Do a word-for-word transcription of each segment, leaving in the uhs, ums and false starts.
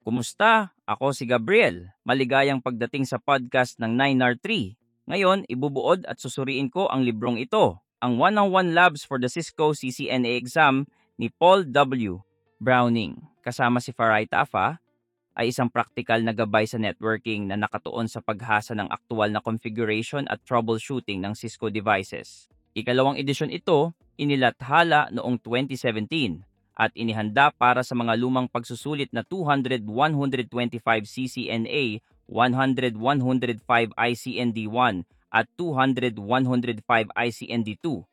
Kumusta? Ako si Gabriel. Maligayang pagdating sa podcast ng nine R three. Ngayon, ibubuod at susuriin ko ang librong ito, ang one oh one Labs for the Cisco C C N A Exam ni Paul W. Browning. Kasama si Farai Tafa, ay isang praktikal na gabay sa networking na nakatuon sa paghasa ng aktual na configuration at troubleshooting ng Cisco devices. Ikalawang edisyon ito, inilathala noong twenty seventeen at inihanda para sa mga lumang pagsusulit na two hundred one twenty-five C C N A, one hundred one oh five I C N D one at two hundred one oh five I C N D two.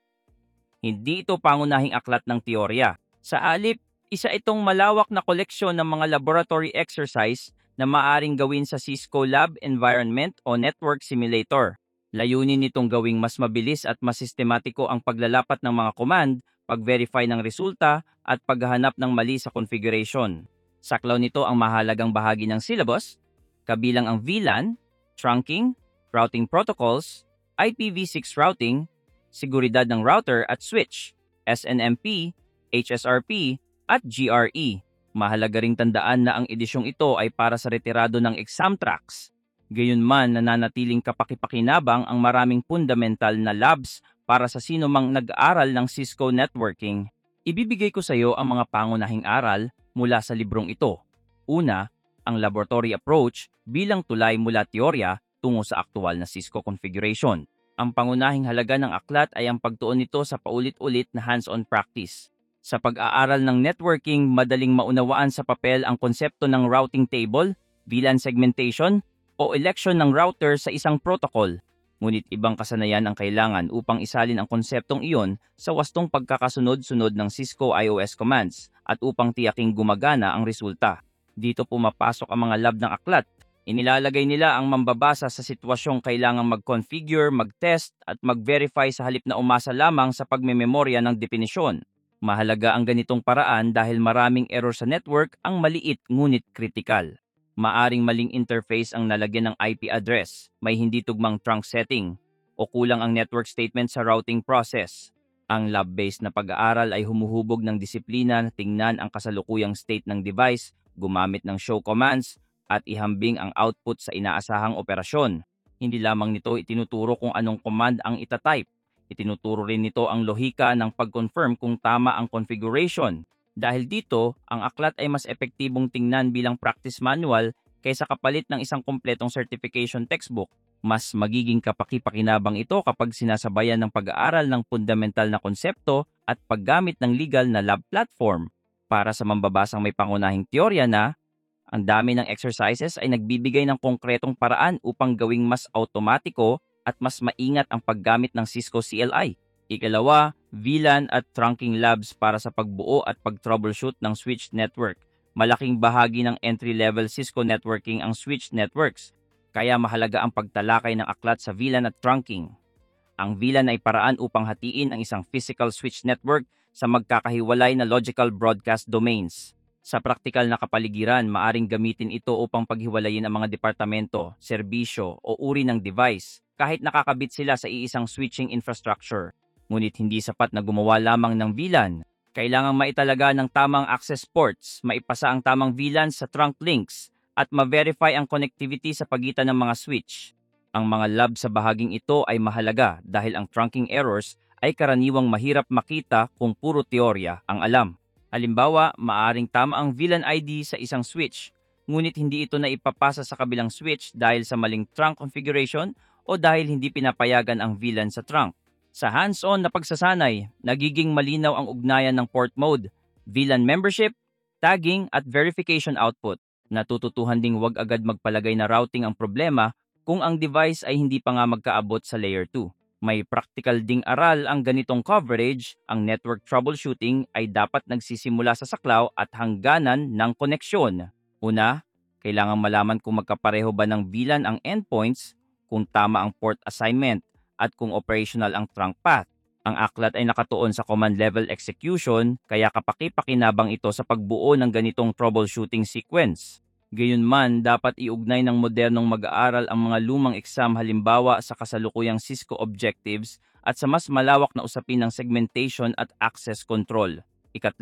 Hindi ito pangunahing aklat ng teorya. Sa alip, isa itong malawak na koleksyon ng mga laboratory exercise na maaring gawin sa Cisco Lab Environment o Network Simulator. Layunin nitong gawing mas mabilis at mas sistematiko ang paglalapat ng mga command, pag-verify ng resulta, at paghahanap ng mali sa configuration. Saklaw nito ang mahalagang bahagi ng syllabus, kabilang ang V LAN, trunking, routing protocols, I P v six routing, seguridad ng router at switch, S N M P, H S R P, at G R E. Mahalaga ring tandaan na ang edisyong ito ay para sa retirado ng exam tracks. Gayunman, nananatiling kapakipakinabang ang maraming fundamental na labs para sa sino mang nag-aaral ng Cisco networking. Ibibigay ko sa iyo ang mga pangunahing aral mula sa librong ito. Una, ang laboratory approach bilang tulay mula teorya tungo sa aktual na Cisco configuration. Ang pangunahing halaga ng aklat ay ang pagtuon nito sa paulit-ulit na hands-on practice. Sa pag-aaral ng networking, madaling maunawaan sa papel ang konsepto ng routing table, V LAN segmentation, o election ng router sa isang protocol. Ngunit ibang kasanayan ang kailangan upang isalin ang konseptong iyon sa wastong pagkakasunod-sunod ng Cisco I O S commands at upang tiyaking gumagana ang resulta. Dito pumapasok ang mga lab ng aklat. Inilalagay nila ang mambabasa sa sitwasyong kailangang mag-configure, mag-test at mag-verify sa halip na umasa lamang sa pagmememorya ng definisyon. Mahalaga ang ganitong paraan dahil maraming error sa network ang maliit ngunit kritikal. Maaring maling interface ang nalagyan ng I P address, may hindi tugmang trunk setting, o kulang ang network statement sa routing process. Ang lab-based na pag-aaral ay humuhubog ng disiplina na tingnan ang kasalukuyang state ng device, gumamit ng show commands, at ihambing ang output sa inaasahang operasyon. Hindi lamang nito itinuturo kung anong command ang itatype. Itinuturo rin nito ang lohika ng pag-confirm kung tama ang configuration. Dahil dito, ang aklat ay mas epektibong tingnan bilang practice manual kaysa kapalit ng isang kumpletong certification textbook. Mas magiging kapakipakinabang ito kapag sinasabayan ng pag-aaral ng fundamental na konsepto at paggamit ng legal na lab platform. Para sa mambabasang may pangunahing teorya na, ang dami ng exercises ay nagbibigay ng konkretong paraan upang gawing mas automatiko at mas maingat ang paggamit ng Cisco C L I. Ikalawa, V LAN at trunking labs para sa pagbuo at pag-troubleshoot ng switched network. Malaking bahagi ng entry-level Cisco networking ang switched networks, kaya mahalaga ang pagtalakay ng aklat sa V LAN at trunking. Ang V LAN ay paraan upang hatiin ang isang physical switch network sa magkakahiwalay na logical broadcast domains. Sa praktikal na kapaligiran, maaring gamitin ito upang paghiwalayin ang mga departamento, serbisyo o uri ng device kahit nakakabit sila sa iisang switching infrastructure. Ngunit hindi sapat na gumawa lamang ng V LAN. Kailangang maitalaga ng tamang access ports, maipasa ang tamang V LAN sa trunk links, at ma-verify ang connectivity sa pagitan ng mga switch. Ang mga lab sa bahaging ito ay mahalaga dahil ang trunking errors ay karaniwang mahirap makita kung puro teorya ang alam. Halimbawa, maaring tama ang V LAN I D sa isang switch, ngunit hindi ito na ipapasa sa kabilang switch dahil sa maling trunk configuration o dahil hindi pinapayagan ang V LAN sa trunk. Sa hands-on na pagsasanay, nagiging malinaw ang ugnayan ng port mode, V LAN membership, tagging at verification output. Natututuhan ding huwag agad magpalagay na routing ang problema kung ang device ay hindi pa nga magkaabot sa layer two. May practical ding aral ang ganitong coverage, ang network troubleshooting ay dapat nagsisimula sa saklaw at hangganan ng koneksyon. Una, kailangan malaman kung magkapareho ba ng V LAN ang endpoints, kung tama ang port assignment, at kung operational ang trunk path. Ang aklat ay nakatuon sa command level execution, kaya kapaki-pakinabang ito sa pagbuo ng ganitong troubleshooting sequence. Gayunman, dapat iugnay ng modernong mag-aaral ang mga lumang exam halimbawa sa kasalukuyang Cisco objectives at sa mas malawak na usapin ng segmentation at access control. Ikatlo,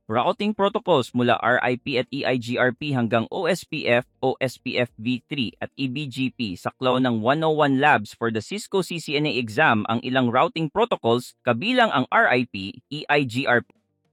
Routing protocols mula R I P at EIGRP hanggang O S P F, O S P F v three at E B G P sa klaw ng one oh one Labs for the Cisco C C N A exam ang ilang routing protocols kabilang ang R I P, EIGRP,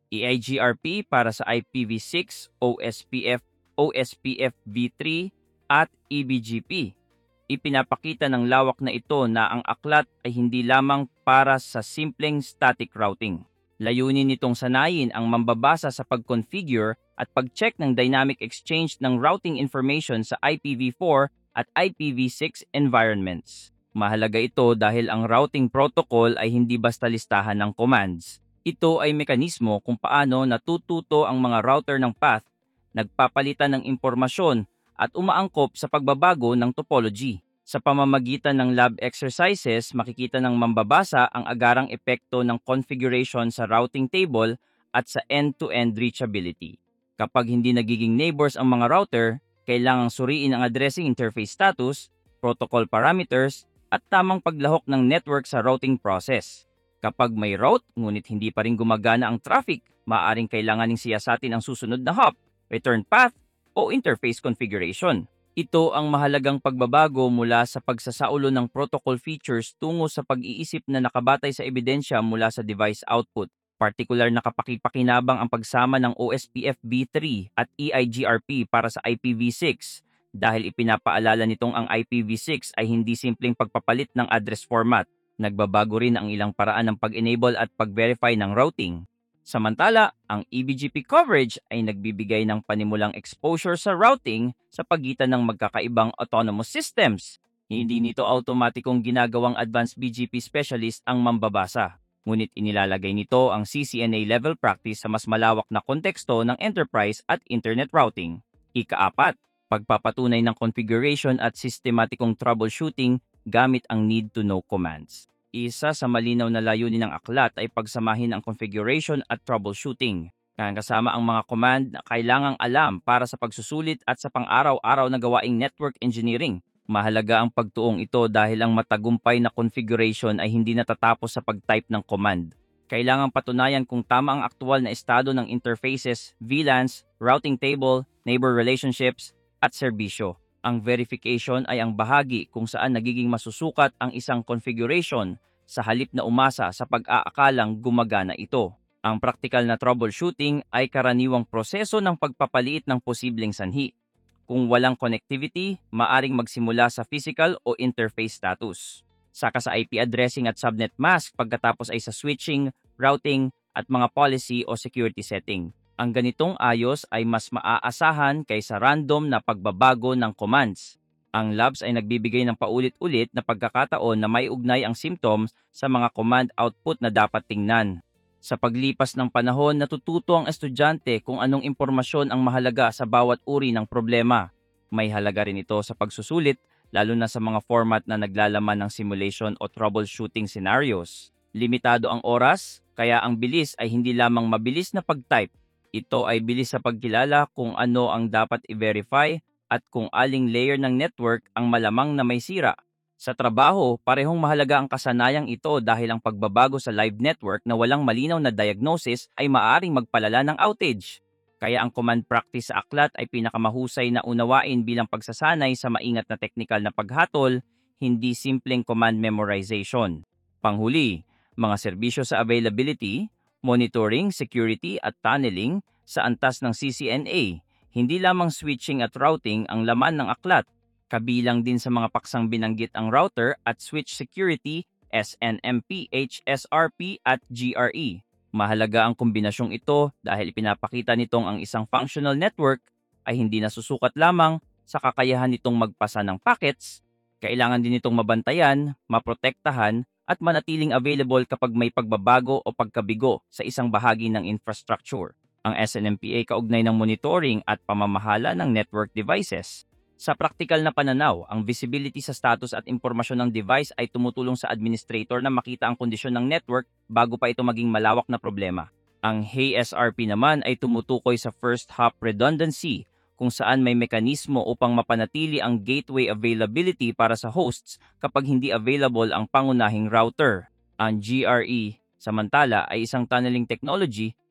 EIGRP para sa I P v six, O S P F, O S P F v three at E B G P. Ipinapakita ng lawak na ito na ang aklat ay hindi lamang para sa simpleng static routing. Layunin nitong sanayin ang mambabasa sa pag-configure at pag-check ng dynamic exchange ng routing information sa I P v four at I P v six environments. Mahalaga ito dahil ang routing protocol ay hindi basta listahan ng commands. Ito ay mekanismo kung paano natututo ang mga router ng path, nagpapalitan ng impormasyon at umaangkop sa pagbabago ng topology. Sa pamamagitan ng lab exercises, makikita ng mambabasa ang agarang epekto ng configuration sa routing table at sa end-to-end reachability. Kapag hindi nagiging neighbors ang mga router, kailangang suriin ang addressing interface status, protocol parameters, at tamang paglahok ng network sa routing process. Kapag may route, ngunit hindi pa rin gumagana ang traffic, maaaring kailanganing siyasatin ang susunod na hop, return path, o interface configuration. Ito ang mahalagang pagbabago mula sa pagsasaulo ng protocol features tungo sa pag-iisip na nakabatay sa ebidensya mula sa device output. Partikular na kapakipakinabang ang pagsama ng O S P F v three at EIGRP para sa I P v six dahil ipinapaalala nitong ang I P v six ay hindi simpleng pagpapalit ng address format. Nagbabago rin ang ilang paraan ng pag-enable at pag-verify ng routing. Samantala, ang E B G P coverage ay nagbibigay ng panimulang exposure sa routing sa pagitan ng magkakaibang autonomous systems. Hindi nito automatikong ginagawang advanced B G P specialist ang mambabasa, ngunit inilalagay nito ang C C N A level practice sa mas malawak na konteksto ng enterprise at internet routing. Ikaapat, pagpapatunay ng configuration at sistematikong troubleshooting gamit ang need-to-know commands. Isa sa malinaw na layunin ng aklat ay pagsamahin ang configuration at troubleshooting, kasama ang mga command na kailangang alam para sa pagsusulit at sa pang-araw-araw na gawaing network engineering. Mahalaga ang pagtuong ito dahil ang matagumpay na configuration ay hindi natatapos sa pag-type ng command. Kailangang patunayan kung tama ang aktual na estado ng interfaces, V LANs, routing table, neighbor relationships, at serbisyo. Ang verification ay ang bahagi kung saan nagiging masusukat ang isang configuration sa halip na umasa sa pag-aakalang gumagana ito. Ang praktikal na troubleshooting ay karaniwang proseso ng pagpapaliit ng posibleng sanhi. Kung walang connectivity, maaring magsimula sa physical o interface status, saka sa I P addressing at subnet mask pagkatapos ay sa switching, routing, at mga policy o security setting. Ang ganitong ayos ay mas maaasahan kaysa random na pagbabago ng commands. Ang labs ay nagbibigay ng paulit-ulit na pagkakataon na may ugnay ang symptoms sa mga command output na dapat tingnan. Sa paglipas ng panahon, natututo ang estudyante kung anong impormasyon ang mahalaga sa bawat uri ng problema. May halaga rin ito sa pagsusulit, lalo na sa mga format na naglalaman ng simulation o troubleshooting scenarios. Limitado ang oras, kaya ang bilis ay hindi lamang mabilis na pag-type. Ito ay bilis sa pagkilala kung ano ang dapat i-verify at kung aling layer ng network ang malamang na may sira. Sa trabaho, parehong mahalaga ang kasanayang ito dahil ang pagbabago sa live network na walang malinaw na diagnosis ay maaaring magpalala ng outage. Kaya ang command practice sa aklat ay pinakamahusay na unawain bilang pagsasanay sa maingat na teknikal na paghatol, hindi simpleng command memorization. Panghuli, mga serbisyo sa availability, monitoring, security at tunneling sa antas ng C C N A. Hindi lamang switching at routing ang laman ng aklat. Kabilang din sa mga paksang binanggit ang router at switch security, S N M P, H S R P at G R E. Mahalaga ang kombinasyong ito dahil ipinapakita nitong ang isang functional network ay hindi nasusukat lamang sa kakayahan nitong magpasa ng packets. Kailangan din itong mabantayan, maprotektahan, at manatiling available kapag may pagbabago o pagkabigo sa isang bahagi ng infrastructure. Ang S N M P A kaugnay ng monitoring at pamamahala ng network devices. Sa praktikal na pananaw, ang visibility sa status at impormasyon ng device ay tumutulong sa administrator na makita ang kondisyon ng network bago pa ito maging malawak na problema. Ang H A S R P naman ay tumutukoy sa first hop redundancy, kung saan may mekanismo upang mapanatili ang gateway availability para sa hosts kapag hindi available ang pangunahing router. Ang G R E, samantala, ay isang tunneling technology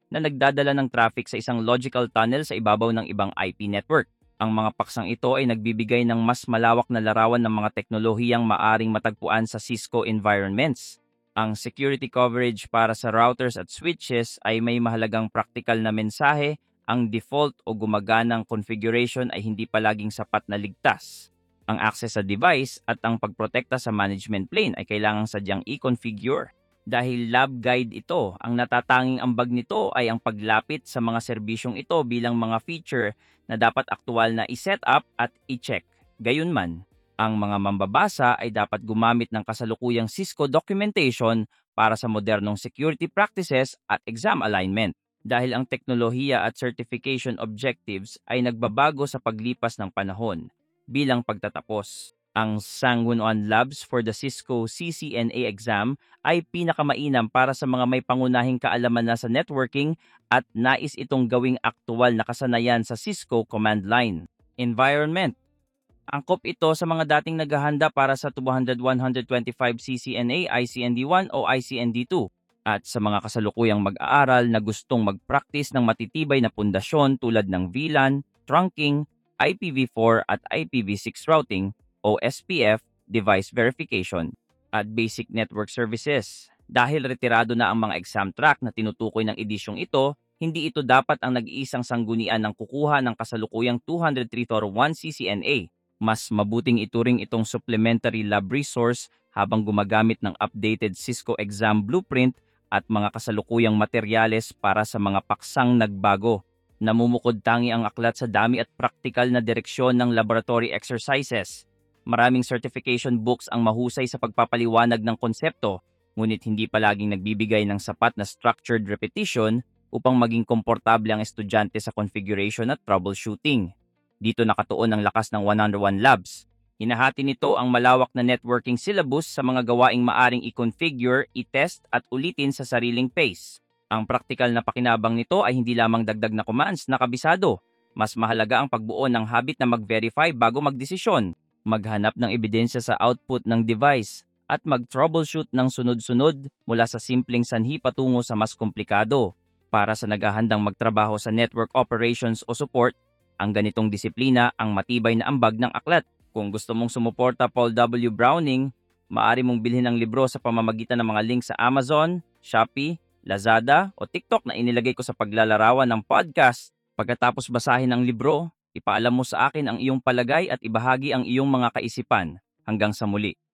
na nagdadala ng traffic sa isang logical tunnel sa ibabaw ng ibang I P network. Ang mga paksang ito ay nagbibigay ng mas malawak na larawan ng mga teknolohiyang maaring matagpuan sa Cisco environments. Ang security coverage para sa routers at switches ay may mahalagang practical na mensahe. Ang default o gumaganang configuration ay hindi palaging sapat na ligtas. Ang access sa device at ang pagprotekta sa management plane ay kailangang sadyang i-configure. Dahil lab guide ito, ang natatanging ambag nito ay ang paglapit sa mga serbisyong ito bilang mga feature na dapat aktual na i-set up at i-check. Gayunman, ang mga mambabasa ay dapat gumamit ng kasalukuyang Cisco documentation para sa modernong security practices at exam alignment. Dahil ang teknolohiya at certification objectives ay nagbabago sa paglipas ng panahon. Bilang pagtatapos, ang Sangwon Labs for the Cisco C C N A exam ay pinakamainam para sa mga may pangunahing kaalaman na sa networking at nais itong gawing aktual na kasanayan sa Cisco command line. Environment. Angkop ito sa mga dating naghahanda para sa two hundred one twenty-five C C N A, I C N D one o I C N D two at sa mga kasalukuyang mag-aaral na gustong mag-practice ng matitibay na pundasyon tulad ng V LAN, trunking, I P v four at I P v six routing o S P F, device verification, at basic network services. Dahil retirado na ang mga exam track na tinutukoy ng edisyong ito, hindi ito dapat ang nag-iisang sanggunian ng kukuha ng kasalukuyang two hundred three thousand one C C N A. Mas mabuting ituring itong supplementary lab resource habang gumagamit ng updated Cisco exam blueprint at mga kasalukuyang materyales para sa mga paksang nagbago. Namumukod tangi ang aklat sa dami at praktikal na direksyon ng laboratory exercises. Maraming certification books ang mahusay sa pagpapaliwanag ng konsepto, ngunit hindi palaging nagbibigay ng sapat na structured repetition upang maging komportable ang estudyante sa configuration at troubleshooting. Dito nakatuon ang lakas ng one oh one Labs. Hinahati nito ang malawak na networking syllabus sa mga gawaing maaring i-configure, i-test at ulitin sa sariling pace. Ang praktikal na pakinabang nito ay hindi lamang dagdag na commands na kabisado. Mas mahalaga ang pagbuo ng habit na mag-verify bago magdesisyon, maghanap ng ebidensya sa output ng device, at mag-troubleshoot ng sunod-sunod mula sa simpleng sanhi patungo sa mas komplikado. Para sa naghahandang magtrabaho sa network operations o support, ang ganitong disiplina ang matibay na ambag ng aklat. Kung gusto mong sumuporta Paul W. Browning, maaari mong bilhin ang libro sa pamamagitan ng mga link sa Amazon, Shopee, Lazada o TikTok na inilagay ko sa paglalarawan ng podcast. Pagkatapos basahin ang libro, ipaalam mo sa akin ang iyong palagay at ibahagi ang iyong mga kaisipan. Hanggang sa muli.